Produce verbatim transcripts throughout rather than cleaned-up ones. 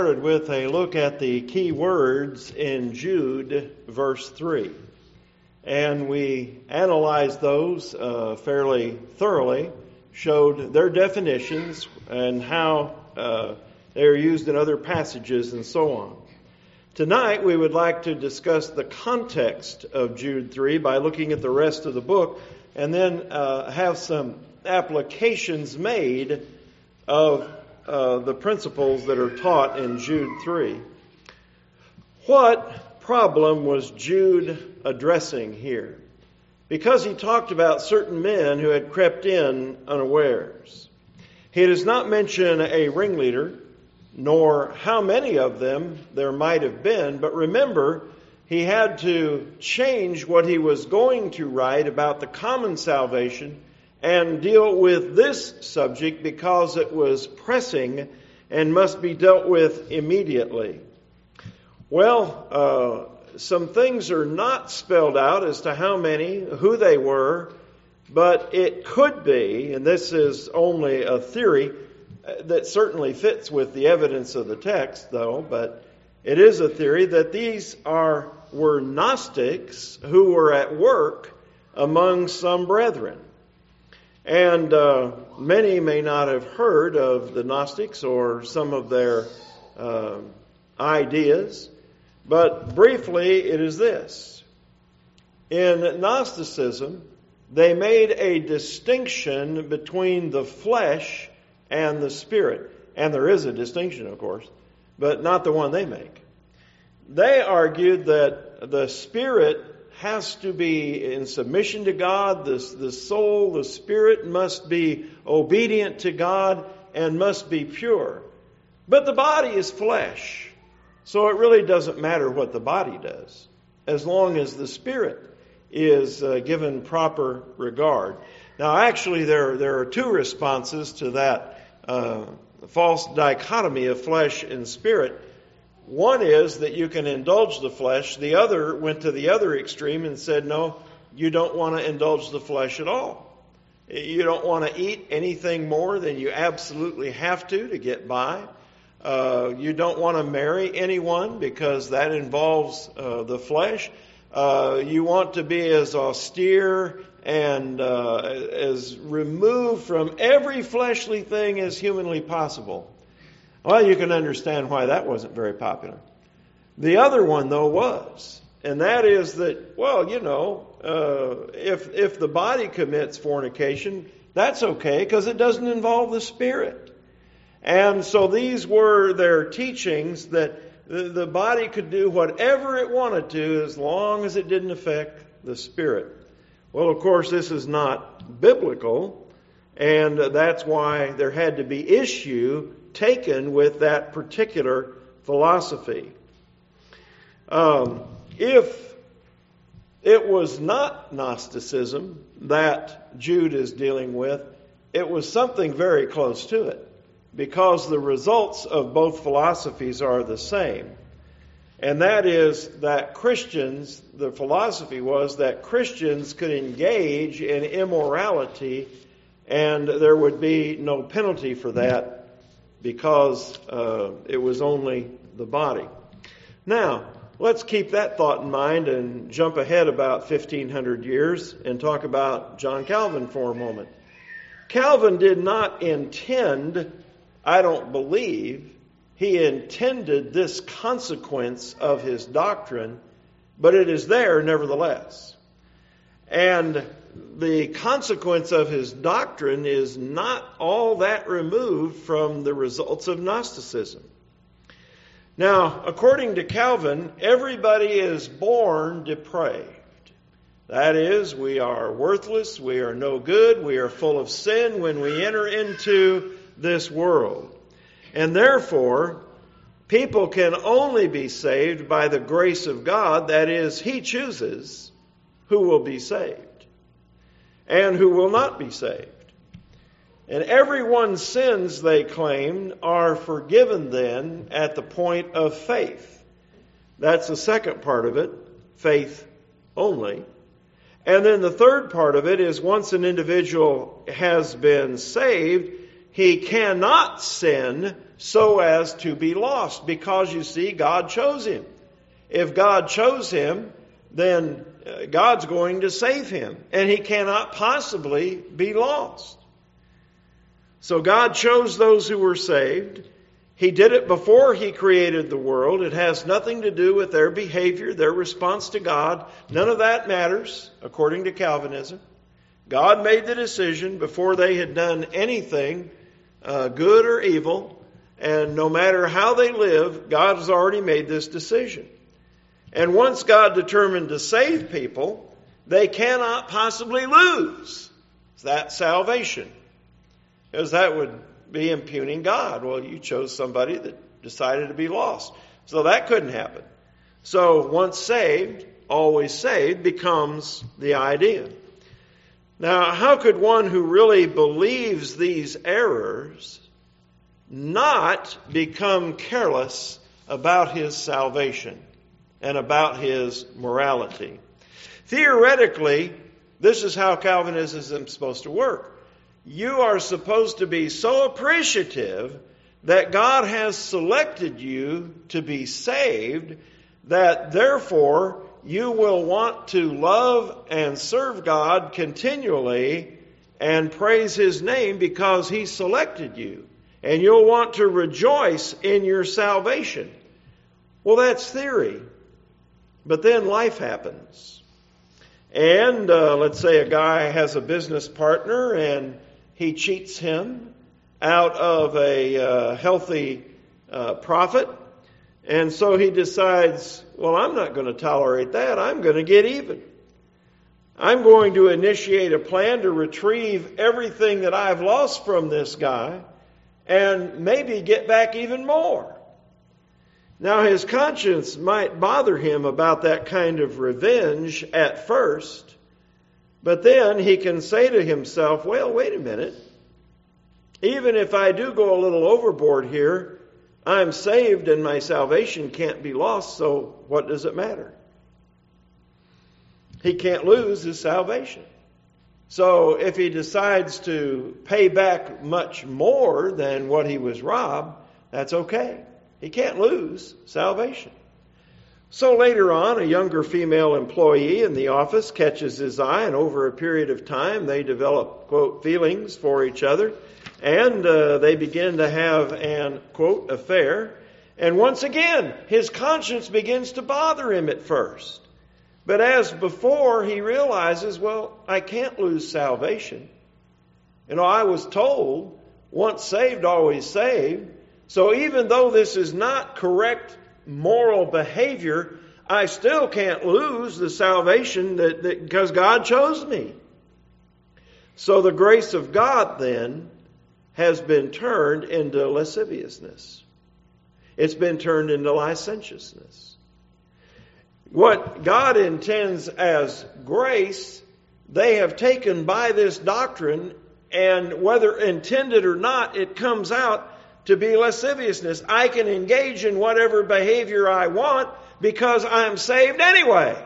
Started with a look at the key words in Jude verse three, and we analyzed those uh, fairly thoroughly, showed their definitions and how uh, they are used in other passages and so on. Tonight we would like to discuss the context of Jude three by looking at the rest of the book, and then uh, have some applications made of Uh, the principles that are taught in Jude three. What problem was Jude addressing here? Because he talked about certain men who had crept in unawares. He does not mention a ringleader, nor how many of them there might have been, but remember, he had to change what he was going to write about the common salvation and deal with this subject because it was pressing and must be dealt with immediately. Well, uh, some things are not spelled out as to how many, who they were, but it could be, and this is only a theory that certainly fits with the evidence of the text, though, but it is a theory that these are were Gnostics who were at work among some brethren. And uh, many may not have heard of the Gnostics or some of their uh, ideas, but briefly it is this. In Gnosticism, they made a distinction between the flesh and the spirit. And there is a distinction, of course, but not the one they make. They argued that the spirit has to be in submission to God. The, the soul, the spirit must be obedient to God and must be pure. But the body is flesh. So it really doesn't matter what the body does, as long as the spirit is uh, given proper regard. Now actually there, there are two responses to that uh, false dichotomy of flesh and spirit. One is that you can indulge the flesh. The other went to the other extreme and said, no, you don't want to indulge the flesh at all. You don't want to eat anything more than you absolutely have to to get by. Uh, you don't want to marry anyone because that involves uh, the flesh. Uh, you want to be as austere and uh, as removed from every fleshly thing as humanly possible. Well, you can understand why that wasn't very popular. The other one, though, was. And that is that, well, you know, uh, if if the body commits fornication, that's okay because it doesn't involve the spirit. And so these were their teachings that the, the body could do whatever it wanted to as long as it didn't affect the spirit. Well, of course, this is not biblical, and that's why there had to be issue taken with that particular philosophy. Um, if it was not Gnosticism that Jude is dealing with, it was something very close to it, because the results of both philosophies are the same. And that is that Christians, the philosophy was that Christians could engage in immorality and there would be no penalty for that, because uh, it was only the body. Now, let's keep that thought in mind and jump ahead about fifteen hundred years and talk about John Calvin for a moment. Calvin did not intend, I don't believe, he intended this consequence of his doctrine, but it is there nevertheless. And the consequence of his doctrine is not all that removed from the results of Gnosticism. Now, according to Calvin, everybody is born depraved. That is, we are worthless, we are no good, we are full of sin when we enter into this world. And therefore, people can only be saved by the grace of God. That is, He chooses who will be saved and who will not be saved. And everyone's sins, they claimed, are forgiven then at the point of faith. That's the second part of it, faith only. And then the third part of it is once an individual has been saved, he cannot sin so as to be lost, because you see, God chose him. If God chose him, then God's going to save him, and he cannot possibly be lost. So God chose those who were saved. He did it before he created the world. It has nothing to do with their behavior, their response to God. None of that matters, according to Calvinism. God made the decision before they had done anything, uh, good or evil, and no matter how they live, God has already made this decision. And once God determined to save people, they cannot possibly lose that salvation, because that would be impugning God. Well, you chose somebody that decided to be lost. So that couldn't happen. So once saved, always saved becomes the idea. Now, how could one who really believes these errors not become careless about his salvation and about his morality? Theoretically, this is how Calvinism is supposed to work. You are supposed to be so appreciative that God has selected you to be saved, that therefore you will want to love and serve God continually and praise his name because he selected you. And you'll want to rejoice in your salvation. Well, that's theory. But then life happens. And uh, let's say a guy has a business partner and he cheats him out of a uh, healthy uh, profit. And so he decides, well, I'm not going to tolerate that. I'm going to get even. I'm going to initiate a plan to retrieve everything that I've lost from this guy and maybe get back even more. Now, his conscience might bother him about that kind of revenge at first, but then he can say to himself, well, wait a minute. Even if I do go a little overboard here, I'm saved and my salvation can't be lost, so what does it matter? He can't lose his salvation. So if he decides to pay back much more than what he was robbed, that's okay. He can't lose salvation. So later on, a younger female employee in the office catches his eye, and over a period of time, they develop, quote, feelings for each other, and uh, they begin to have an, quote, affair. And once again, his conscience begins to bother him at first. But as before, he realizes, well, I can't lose salvation. You know, I was told, once saved, always saved. So even though this is not correct moral behavior, I still can't lose the salvation that, that because God chose me. So the grace of God then has been turned into lasciviousness. It's been turned into licentiousness. What God intends as grace, they have taken by this doctrine, and whether intended or not, it comes out to be lasciviousness. I can engage in whatever behavior I want because I'm saved anyway.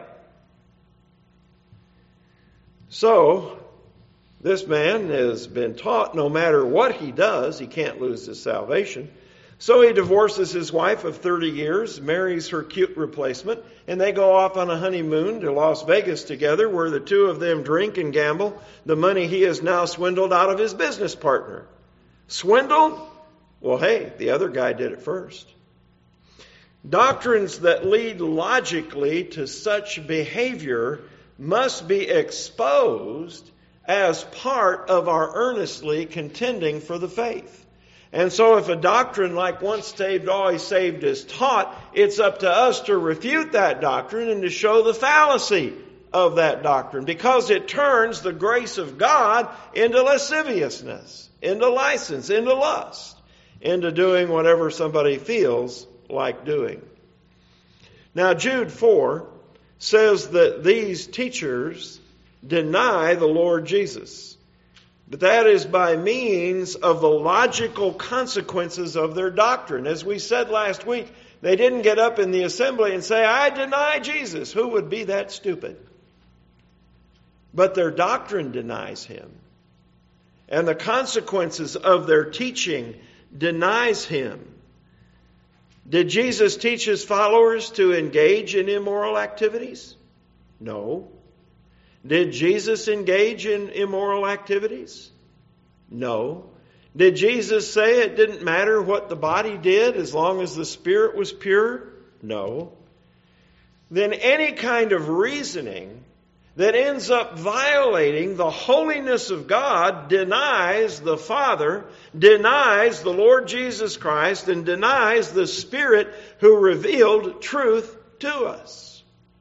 So, this man has been taught no matter what he does, he can't lose his salvation. So he divorces his wife of thirty years, marries her cute replacement, and they go off on a honeymoon to Las Vegas together, where the two of them drink and gamble the money he has now swindled out of his business partner. Swindled? Well, hey, the other guy did it first. Doctrines that lead logically to such behavior must be exposed as part of our earnestly contending for the faith. And so if a doctrine like once saved, always saved is taught, it's up to us to refute that doctrine and to show the fallacy of that doctrine, because it turns the grace of God into lasciviousness, into license, into lust, into doing whatever somebody feels like doing. Now, Jude four says that these teachers deny the Lord Jesus. But that is by means of the logical consequences of their doctrine. As we said last week, they didn't get up in the assembly and say, I deny Jesus. Who would be that stupid? But their doctrine denies him. And the consequences of their teaching denies him. Did Jesus teach his followers to engage in immoral activities? No. Did Jesus engage in immoral activities? No. Did Jesus say it didn't matter what the body did as long as the spirit was pure? No. Then any kind of reasoning that ends up violating the holiness of God denies the Father, denies the Lord Jesus Christ, and denies the Spirit who revealed truth to us.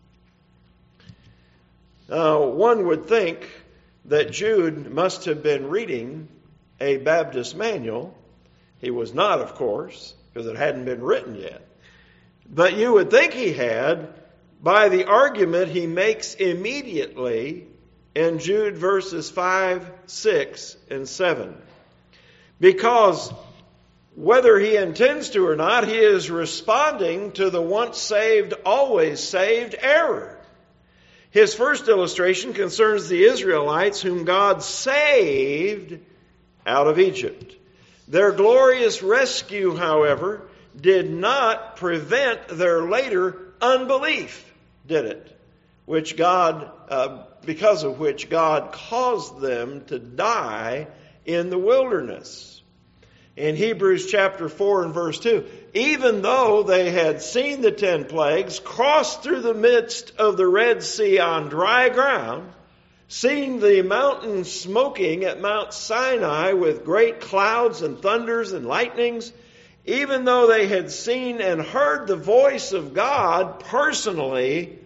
Uh, one would think that Jude must have been reading a Baptist manual. He was not, of course, because it hadn't been written yet. But you would think he had, by the argument he makes immediately in Jude verses five, six, and seven. Because whether he intends to or not, he is responding to the once saved, always saved error. His first illustration concerns the Israelites whom God saved out of Egypt. Their glorious rescue, however, did not prevent their later unbelief, did it? Which God, uh, because of which God caused them to die in the wilderness. In Hebrews chapter four and verse two, even though they had seen the ten plagues, crossed through the midst of the Red Sea on dry ground, seen the mountain smoking at Mount Sinai with great clouds and thunders and lightnings, even though they had seen and heard the voice of God personally,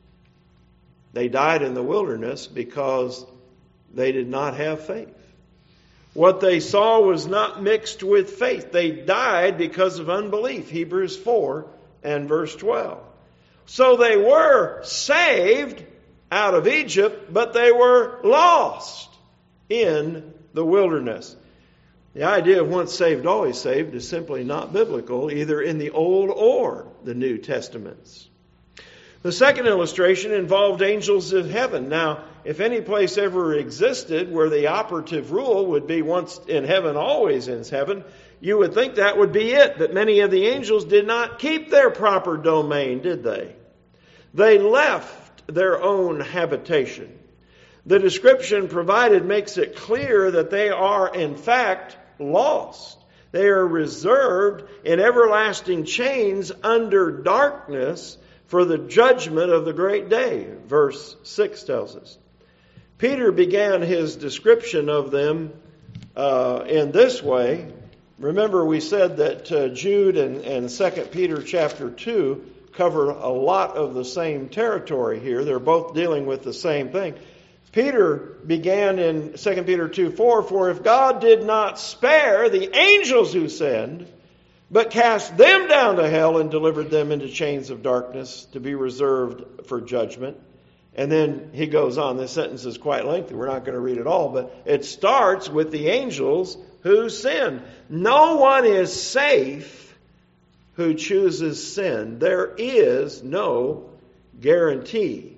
they died in the wilderness because they did not have faith. What they saw was not mixed with faith. They died because of unbelief. Hebrews four and verse twelve. So they were saved out of Egypt, but they were lost in the wilderness. The idea of once saved, always saved is simply not biblical, either in the Old or the New Testaments. The second illustration involved angels of heaven. Now, if any place ever existed where the operative rule would be once in heaven, always in heaven, you would think that would be it. But many of the angels did not keep their proper domain, did they? They left their own habitation. The description provided makes it clear that they are, in fact, lost. They are reserved in everlasting chains under darkness for the judgment of the great day. Verse six tells us. Peter began his description of them uh, in this way. Remember, we said that uh, Jude and, and Second Peter chapter two cover a lot of the same territory here. They're both dealing with the same thing. Peter began in Second Peter two four, for if God did not spare the angels who sinned, but cast them down to hell and delivered them into chains of darkness to be reserved for judgment. And then he goes on. This sentence is quite lengthy. We're not going to read it all, but it starts with the angels who sinned. No one is safe who chooses sin. There is no guarantee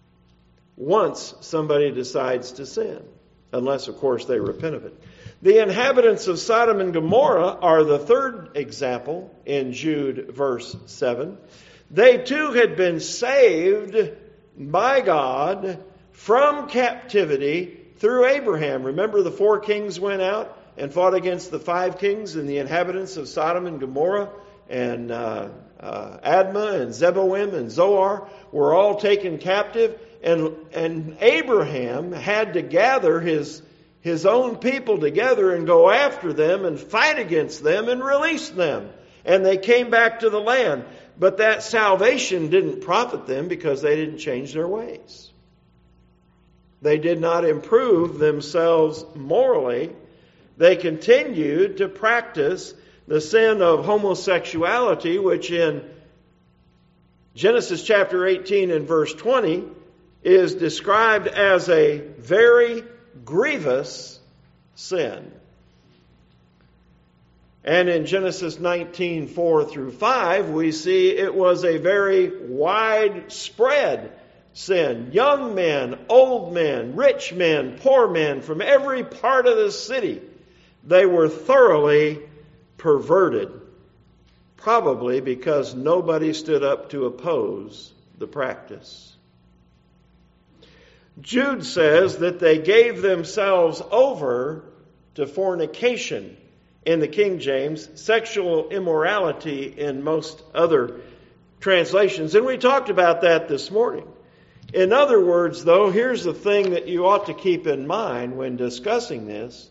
once somebody decides to sin, unless, of course, they repent of it. The inhabitants of Sodom and Gomorrah are the third example in Jude verse seven. They too had been saved by God from captivity through Abraham. Remember, the four kings went out and fought against the five kings, and the inhabitants of Sodom and Gomorrah and uh, uh, Admah and Zeboim and Zoar were all taken captive. And, and Abraham had to gather his his own people together and go after them and fight against them and release them. And they came back to the land. But that salvation didn't profit them because they didn't change their ways. They did not improve themselves morally. They continued to practice the sin of homosexuality, which in Genesis chapter eighteen and verse twenty is described as a very grievous sin. And in Genesis nineteen, four through five, we see it was a very widespread sin. Young men, old men, rich men, poor men, from every part of the city, they were thoroughly perverted, probably because nobody stood up to oppose the practice. Jude says that they gave themselves over to fornication in the King James, sexual immorality in most other translations. And we talked about that this morning. In other words, though, here's the thing that you ought to keep in mind when discussing this.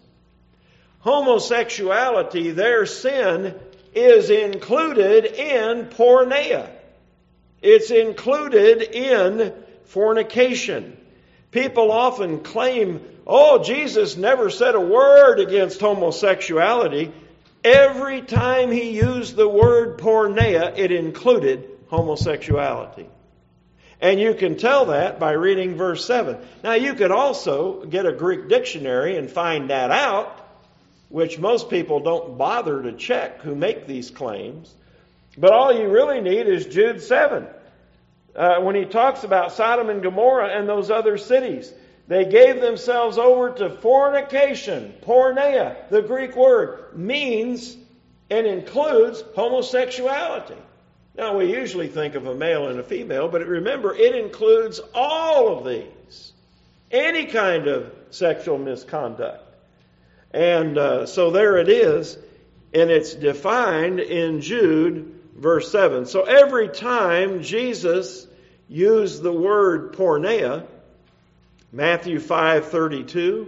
Homosexuality, their sin, is included in porneia. It's included in fornication. People often claim, oh, Jesus never said a word against homosexuality. Every time he used the word porneia, it included homosexuality. And you can tell that by reading verse seven. Now, you could also get a Greek dictionary and find that out, which most people don't bother to check who make these claims. But all you really need is Jude seven. Uh, when he talks about Sodom and Gomorrah and those other cities. They gave themselves over to fornication. Porneia, the Greek word, means and includes homosexuality. Now, we usually think of a male and a female, but remember, it includes all of these. Any kind of sexual misconduct. And uh, so there it is, and it's defined in Jude, verse seven. So every time Jesus used the word porneia, Matthew five thirty-two,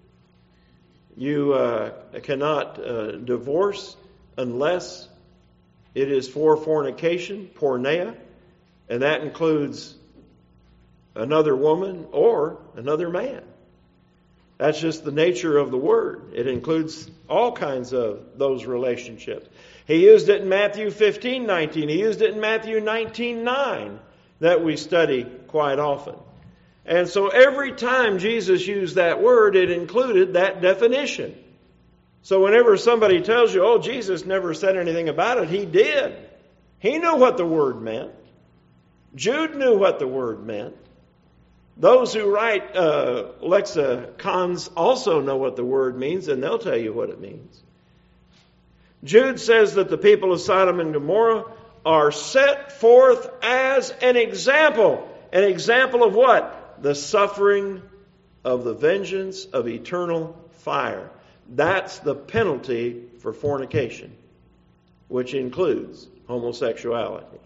you uh, cannot uh, divorce unless it is for fornication, porneia, and that includes another woman or another man. That's just the nature of the word. It includes all kinds of those relationships. He used it in Matthew fifteen nineteen. He used it in Matthew nineteen nine that we study quite often. And so every time Jesus used that word, it included that definition. So whenever somebody tells you, oh, Jesus never said anything about it, he did. He knew what the word meant. Jude knew what the word meant. Those who write uh, lexicons also know what the word means, and they'll tell you what it means. Jude says that the people of Sodom and Gomorrah are set forth as an example. An example of what? The suffering of the vengeance of eternal fire. That's the penalty for fornication, which includes homosexuality.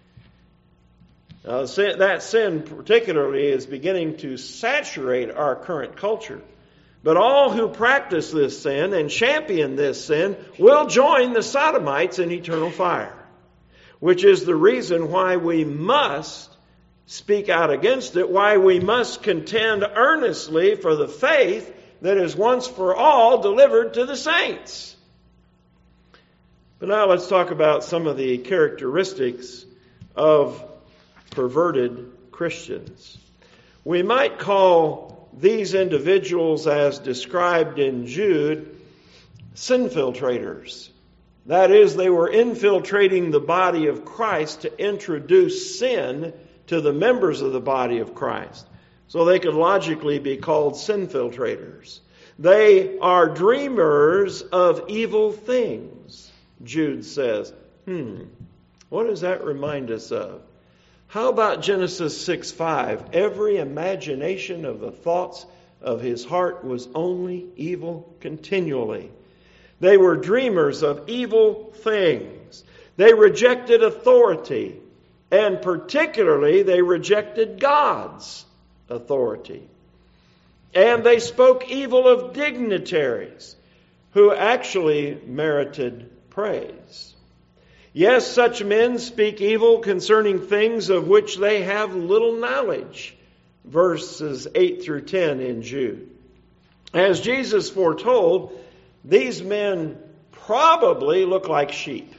Now, that sin particularly is beginning to saturate our current culture. But all who practice this sin and champion this sin will join the Sodomites in eternal fire, which is the reason why we must speak out against it, why we must contend earnestly for the faith that is once for all delivered to the saints. But now let's talk about some of the characteristics of perverted Christians. We might call these individuals, as described in Jude, sinfiltrators. That is, they were infiltrating the body of Christ to introduce sin to the members of the body of Christ. So they could logically be called sinfiltrators. They are dreamers of evil things, Jude says. Hmm, what does that remind us of? How about Genesis six five? Every imagination of the thoughts of his heart was only evil continually. They were dreamers of evil things. They rejected authority, and particularly they rejected God's authority. And they spoke evil of dignitaries who actually merited praise. Yes, such men speak evil concerning things of which they have little knowledge. Verses eight through ten in Jude. As Jesus foretold, these men probably look like sheep.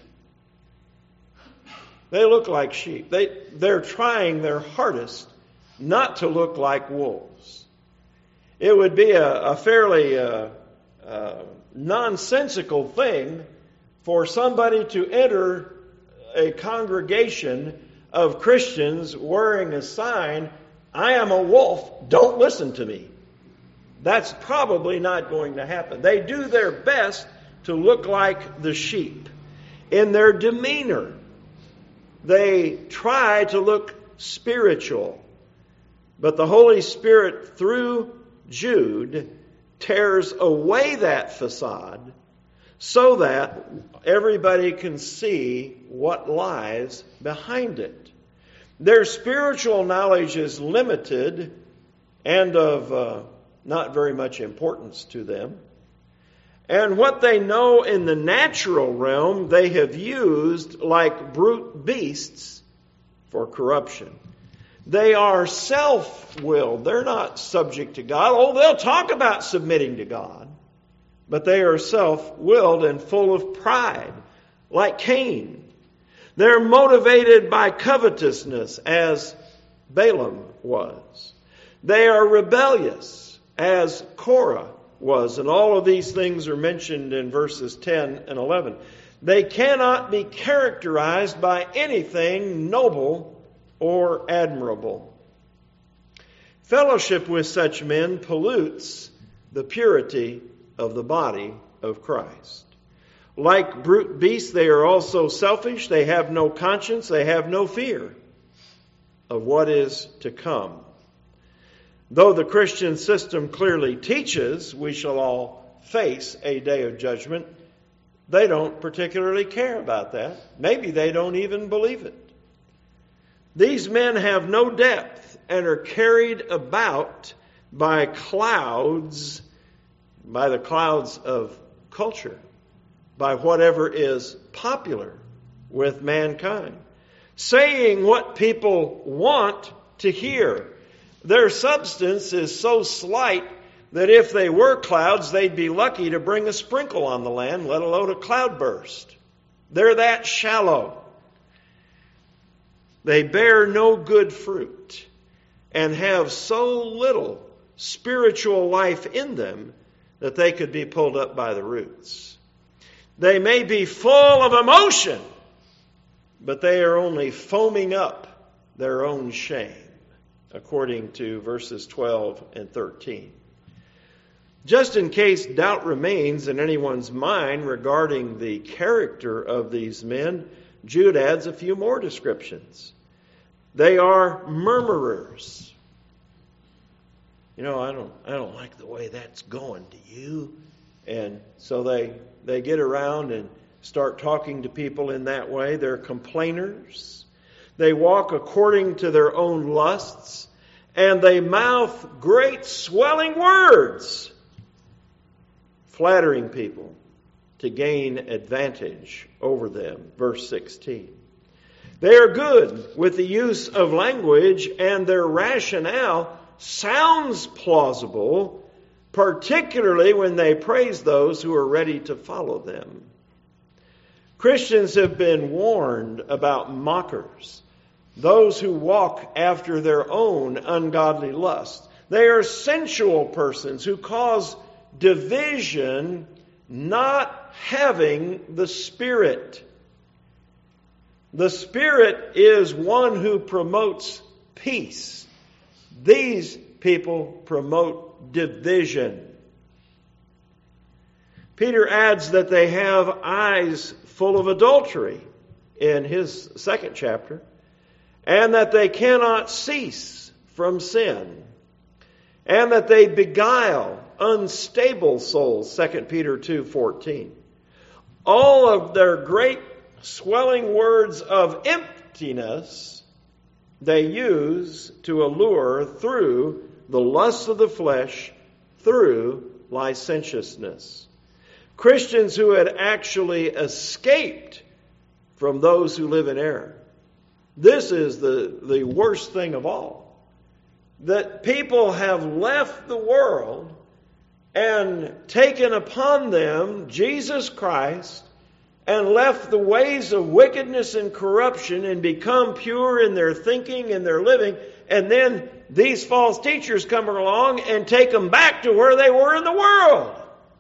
They look like sheep. They, they're trying their hardest not to look like wolves. It would be a, a fairly uh, uh, nonsensical thing for somebody to enter a congregation of Christians wearing a sign, I am a wolf, don't listen to me. That's probably not going to happen. They do their best to look like the sheep. In their demeanor, they try to look spiritual. But the Holy Spirit, through Jude, tears away that facade so that everybody can see what lies behind it. Their spiritual knowledge is limited and of uh, not very much importance to them. And what they know in the natural realm, they have used like brute beasts for corruption. They are self-willed. They're not subject to God. Oh, they'll talk about submitting to God. But they are self-willed and full of pride, like Cain. They're motivated by covetousness, as Balaam was. They are rebellious, as Korah was. And all of these things are mentioned in verses ten and eleven. They cannot be characterized by anything noble or admirable. Fellowship with such men pollutes the purity of the body of Christ. Like brute beasts, they are also selfish. They have no conscience. They have no fear of what is to come. Though the Christian system clearly teaches we shall all face a day of judgment, they don't particularly care about that. Maybe they don't even believe it. These men have no depth and are carried about by clouds, by the clouds of culture, by whatever is popular with mankind, saying what people want to hear. Their substance is so slight that if they were clouds, they'd be lucky to bring a sprinkle on the land, let alone a cloudburst. They're that shallow. They bear no good fruit and have so little spiritual life in them that they could be pulled up by the roots. They may be full of emotion, but they are only foaming up their own shame, according to verses twelve and thirteen. Just in case doubt remains in anyone's mind regarding the character of these men, Jude adds a few more descriptions. They are murmurers. You know, I don't I don't like the way that's going, do you? And so they they get around and start talking to people in that way. They're complainers. They walk according to their own lusts, and they mouth great swelling words, flattering people to gain advantage over them. Verse sixteen. They are good with the use of language, and their rationale sounds plausible, particularly when they praise those who are ready to follow them. Christians have been warned about mockers, those who walk after their own ungodly lust. They are sensual persons who cause division, not having the Spirit. The Spirit is one who promotes peace. These people promote division. Peter adds that they have eyes full of adultery in his second chapter, and that they cannot cease from sin, and that they beguile unstable souls, Second Peter two fourteen. All of their great swelling words of emptiness they use to allure through the lusts of the flesh, through licentiousness. Christians who had actually escaped from those who live in error. This is the, the worst thing of all. That people have left the world and taken upon them Jesus Christ and left the ways of wickedness and corruption and become pure in their thinking and their living. And then these false teachers come along and take them back to where they were in the world.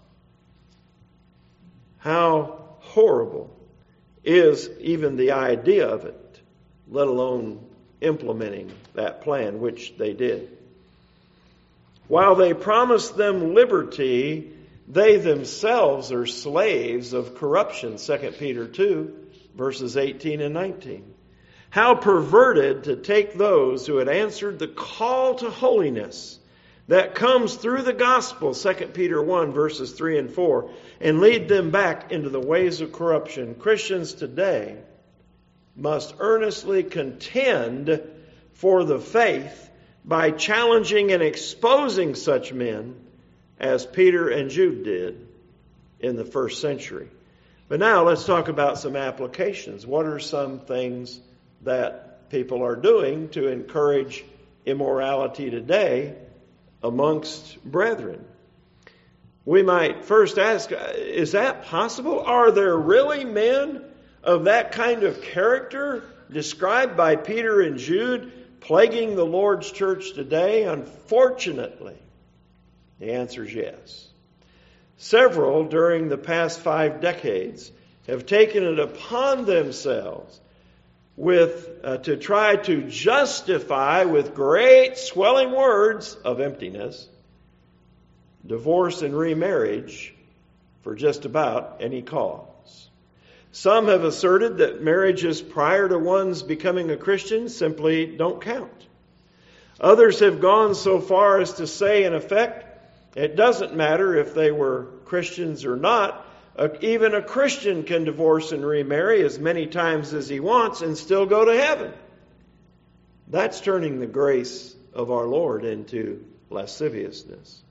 How horrible is even the idea of it, let alone implementing that plan, which they did. While they promised them liberty, They themselves are slaves of corruption, Second Peter two, verses eighteen and nineteen. How perverted to take those who had answered the call to holiness that comes through the gospel, Second Peter one, verses three and four, and lead them back into the ways of corruption. Christians today must earnestly contend for the faith by challenging and exposing such men as Peter and Jude did in the first century. But now let's talk about some applications. What are some things that people are doing to encourage immorality today amongst brethren? We might first ask, is that possible? Are there really men of that kind of character described by Peter and Jude plaguing the Lord's church today? Unfortunately, the answer is yes. Several during the past five decades have taken it upon themselves with uh, to try to justify with great swelling words of emptiness divorce and remarriage for just about any cause. Some have asserted that marriages prior to one's becoming a Christian simply don't count. Others have gone so far as to say, in effect, it doesn't matter if they were Christians or not. Even a Christian can divorce and remarry as many times as he wants and still go to heaven. That's turning the grace of our Lord into lasciviousness.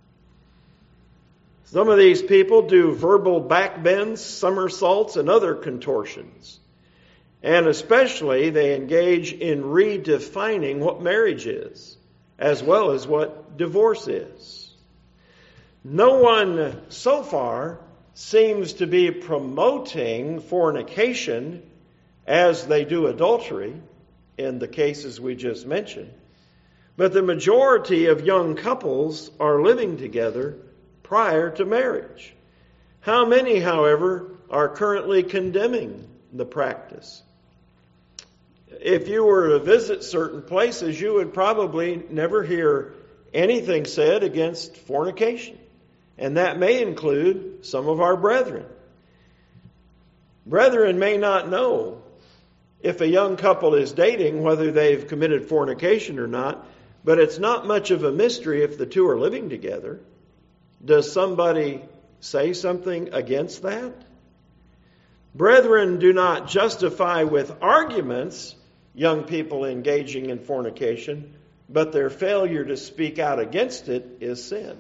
Some of these people do verbal backbends, somersaults, and other contortions. And especially they engage in redefining what marriage is, as well as what divorce is. No one so far seems to be promoting fornication as they do adultery in the cases we just mentioned. But the majority of young couples are living together prior to marriage. How many, however, are currently condemning the practice? If you were to visit certain places, you would probably never hear anything said against fornication. And that may include some of our brethren. Brethren may not know if a young couple is dating whether they've committed fornication or not, but it's not much of a mystery if the two are living together. Does somebody say something against that? Brethren do not justify with arguments young people engaging in fornication, but their failure to speak out against it is sin.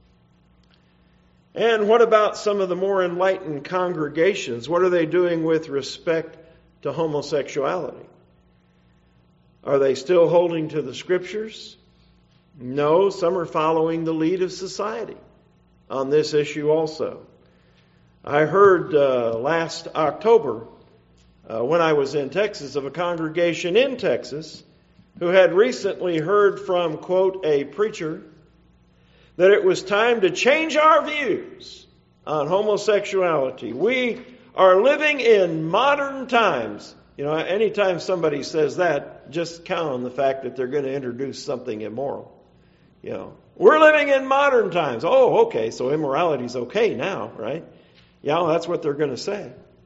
And what about some of the more enlightened congregations? What are they doing with respect to homosexuality? Are they still holding to the Scriptures? No, some are following the lead of society on this issue also. I heard uh, last October, uh, when I was in Texas, of a congregation in Texas who had recently heard from, quote, a preacher that it was time to change our views on homosexuality. We are living in modern times. You know, anytime somebody says that, just count on the fact that they're going to introduce something immoral. You know, we're living in modern times. Oh, okay, so immorality's okay now, right? Yeah, well, that's what they're going to say.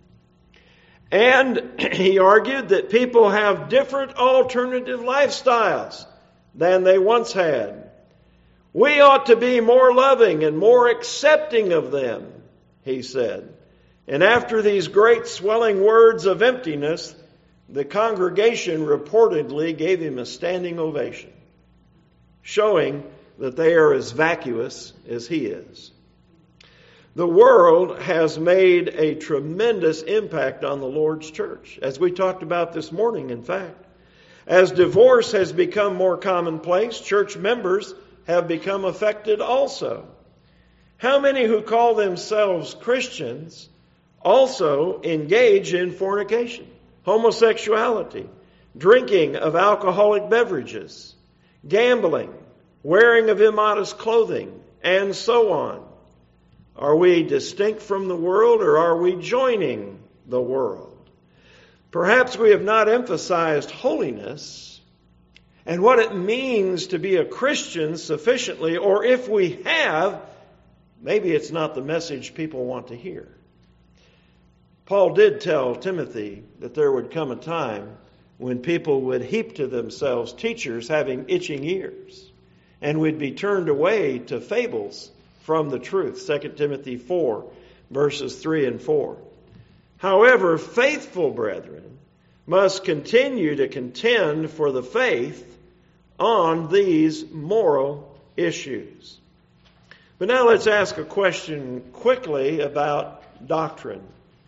And he argued that people have different alternative lifestyles than they once had. We ought to be more loving and more accepting of them, he said. And after these great swelling words of emptiness, the congregation reportedly gave him a standing ovation, showing that they are as vacuous as he is. The world has made a tremendous impact on the Lord's church, as we talked about this morning, in fact. As divorce has become more commonplace, church members have become affected also. How many who call themselves Christians also engage in fornication, homosexuality, drinking of alcoholic beverages, gambling, wearing of immodest clothing, and so on? Are we distinct from the world, or are we joining the world? Perhaps we have not emphasized holiness and what it means to be a Christian sufficiently, or if we have, maybe it's not the message people want to hear. Paul did tell Timothy that there would come a time when people would heap to themselves teachers having itching ears and would be turned away to fables from the truth. Second Timothy four, verses three and four. However, faithful brethren must continue to contend for the faith on these moral issues. But now let's ask a question quickly about doctrine.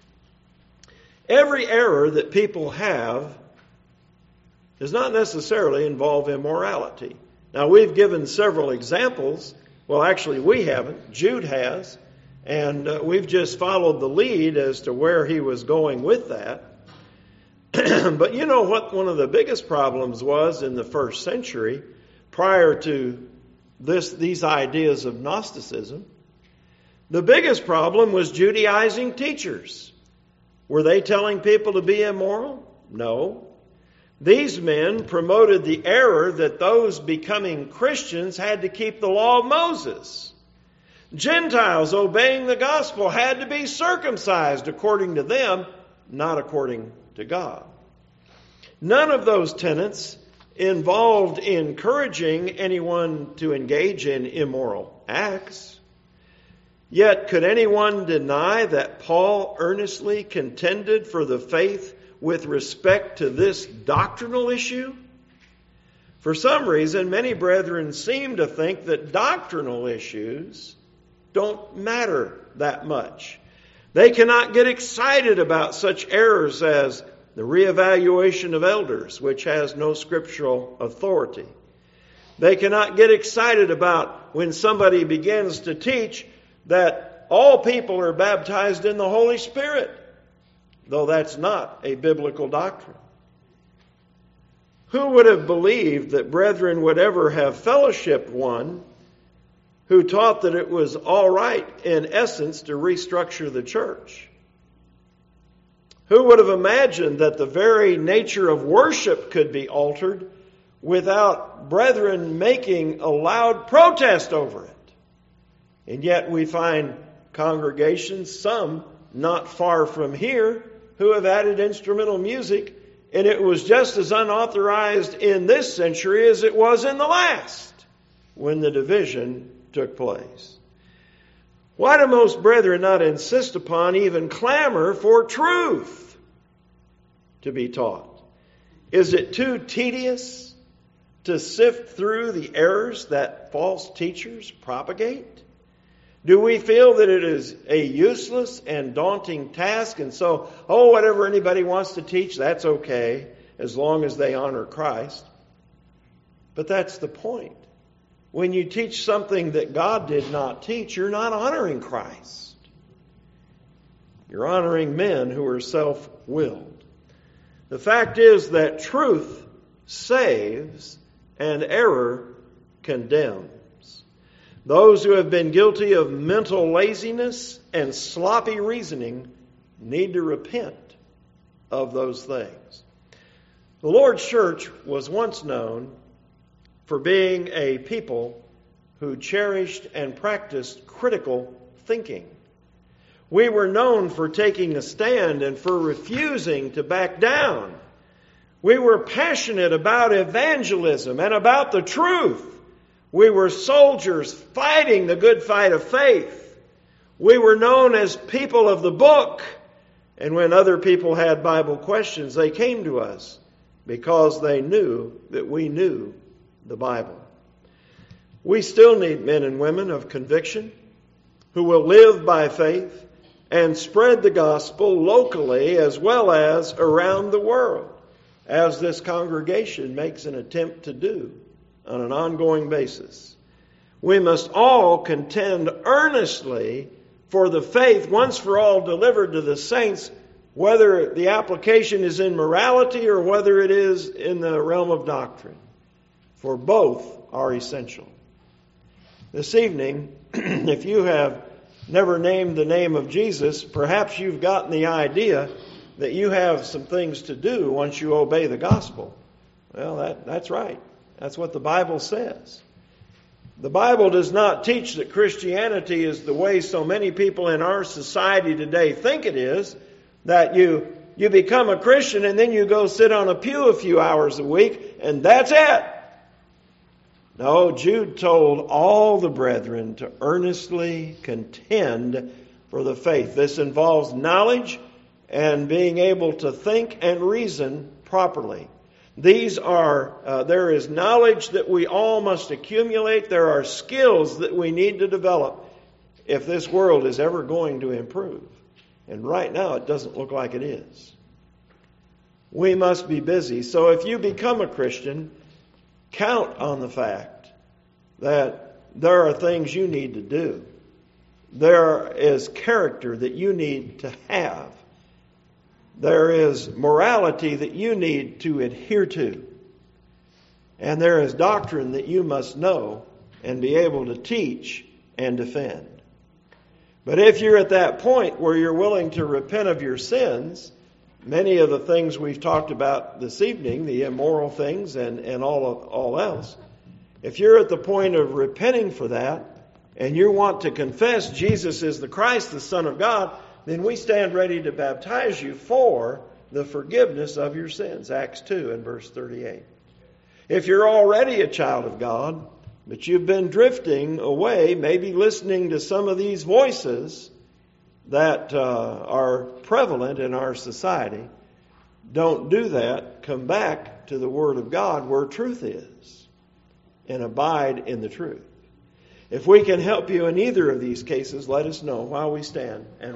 Every error that people have does not necessarily involve immorality. Now, we've given several examples. Well, actually, we haven't. Jude has. And uh, we've just followed the lead as to where he was going with that. But you know what one of the biggest problems was in the first century prior to this these ideas of Gnosticism? The biggest problem was Judaizing teachers. Were they telling people to be immoral? No. These men promoted the error that those becoming Christians had to keep the law of Moses. Gentiles obeying the gospel had to be circumcised according to them, not according to God. None of those tenets involved encouraging anyone to engage in immoral acts. Yet could anyone deny that Paul earnestly contended for the faith with respect to this doctrinal issue? For some reason, many brethren seem to think that doctrinal issues don't matter that much. They cannot get excited about such errors as the reevaluation of elders, which has no scriptural authority. They cannot get excited about when somebody begins to teach that all people are baptized in the Holy Spirit, though that's not a biblical doctrine. Who would have believed that brethren would ever have fellowshiped one who taught that it was all right, in essence, to restructure the church? Who would have imagined that the very nature of worship could be altered without brethren making a loud protest over it? And yet we find congregations, some not far from here, who have added instrumental music, and it was just as unauthorized in this century as it was in the last, when the division took place. Why do most brethren not insist upon, even clamor for truth to be taught? Is it too tedious to sift through the errors that false teachers propagate? Do we feel that it is a useless and daunting task, and so, oh, whatever anybody wants to teach, that's okay, as long as they honor Christ? But that's the point. When you teach something that God did not teach, you're not honoring Christ. You're honoring men who are self-willed. The fact is that truth saves and error condemns. Those who have been guilty of mental laziness and sloppy reasoning need to repent of those things. The Lord's church was once known for being a people who cherished and practiced critical thinking. We were known for taking a stand and for refusing to back down. We were passionate about evangelism and about the truth. We were soldiers fighting the good fight of faith. We were known as people of the book. And when other people had Bible questions, they came to us because they knew that we knew the Bible. We still need men and women of conviction who will live by faith and spread the gospel locally as well as around the world, as this congregation makes an attempt to do on an ongoing basis. We must all contend earnestly for the faith once for all delivered to the saints, whether the application is in morality or whether it is in the realm of doctrine. For both are essential. This evening, if you have never named the name of Jesus, perhaps you've gotten the idea that you have some things to do once you obey the gospel. Well, that, that's right. That's what the Bible says. The Bible does not teach that Christianity is the way so many people in our society today think it is, that you you become a Christian and then you go sit on a pew a few hours a week and that's it. No, Jude told all the brethren to earnestly contend for the faith. This involves knowledge and being able to think and reason properly. These are, uh, there is knowledge that we all must accumulate. There are skills that we need to develop if this world is ever going to improve. And right now it doesn't look like it is. We must be busy. So if you become a Christian, count on the fact that there are things you need to do. There is character that you need to have. There is morality that you need to adhere to. And there is doctrine that you must know and be able to teach and defend. But if you're at that point where you're willing to repent of your sins, many of the things we've talked about this evening, the immoral things and, and all of, all else, if you're at the point of repenting for that and you want to confess Jesus is the Christ, the Son of God, then we stand ready to baptize you for the forgiveness of your sins. Acts two and verse thirty-eight. If you're already a child of God, but you've been drifting away, maybe listening to some of these voices that uh, are prevalent in our society, don't do that. Come back to the Word of God where truth is and abide in the truth. If we can help you in either of these cases, let us know while we stand and